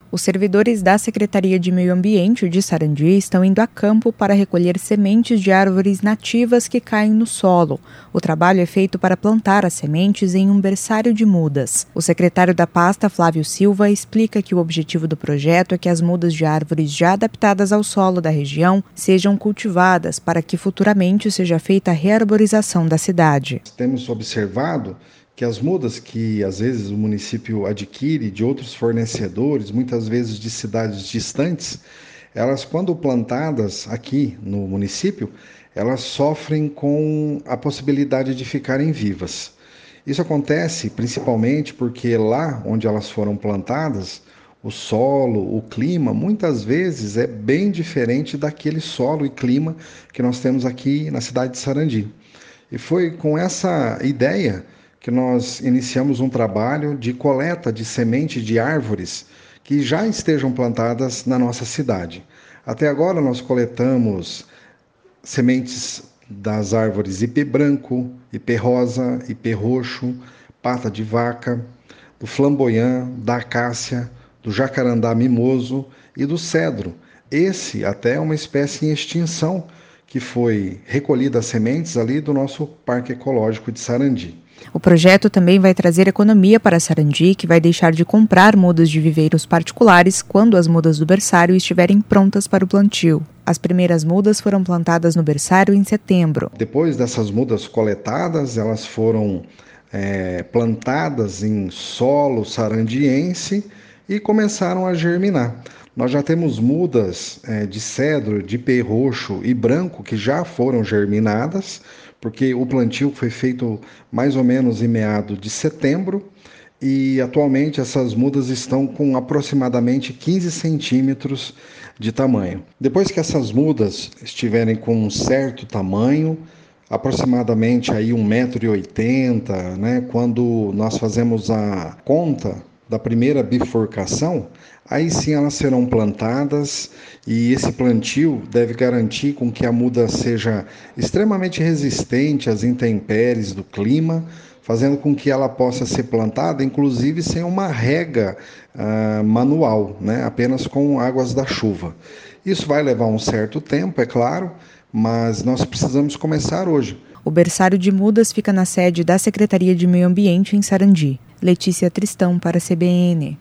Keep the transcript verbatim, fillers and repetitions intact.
Os servidores da Secretaria de Meio Ambiente de Sarandi estão indo a campo para recolher sementes de árvores nativas que caem no solo. O trabalho é feito para plantar as sementes em um berçário de mudas. O secretário da pasta, Flávio Silva, explica que o objetivo do projeto é que as mudas de árvores já adaptadas ao solo da região sejam cultivadas para que futuramente seja feita a rearborização da cidade. Temos observado que as mudas que às vezes o município adquire de outros fornecedores, muitas vezes de cidades distantes, elas quando plantadas aqui no município, elas sofrem com a possibilidade de ficarem vivas. Isso acontece principalmente porque lá onde elas foram plantadas, o solo, o clima, muitas vezes é bem diferente daquele solo e clima que nós temos aqui na cidade de Sarandi. E foi com essa ideia que nós iniciamos um trabalho de coleta de semente de árvores que já estejam plantadas na nossa cidade. Até agora nós coletamos sementes das árvores ipê branco, ipê rosa, ipê roxo, pata de vaca, do flamboyant, da acácia, do jacarandá mimoso e do cedro. Esse até é uma espécie em extinção que foi recolhida as sementes ali do nosso Parque Ecológico de Sarandi. O projeto também vai trazer economia para Sarandi, que vai deixar de comprar mudas de viveiros particulares quando as mudas do berçário estiverem prontas para o plantio. As primeiras mudas foram plantadas no berçário em setembro. Depois dessas mudas coletadas, elas foram é, plantadas em solo sarandiense e começaram a germinar. Nós já temos mudas é, de cedro, de ipê roxo e branco que já foram germinadas, porque o plantio foi feito mais ou menos em meados de setembro e atualmente essas mudas estão com aproximadamente quinze centímetros de tamanho. Depois que essas mudas estiverem com um certo tamanho, aproximadamente aí um metro e oitenta, né, quando nós fazemos a conta da primeira bifurcação, aí sim elas serão plantadas e esse plantio deve garantir com que a muda seja extremamente resistente às intempéries do clima, fazendo com que ela possa ser plantada, inclusive sem uma rega uh, manual, né? Apenas com águas da chuva. Isso vai levar um certo tempo, é claro, mas nós precisamos começar hoje. O berçário de mudas fica na sede da Secretaria de Meio Ambiente em Sarandi. Letícia Tristão para a C B N.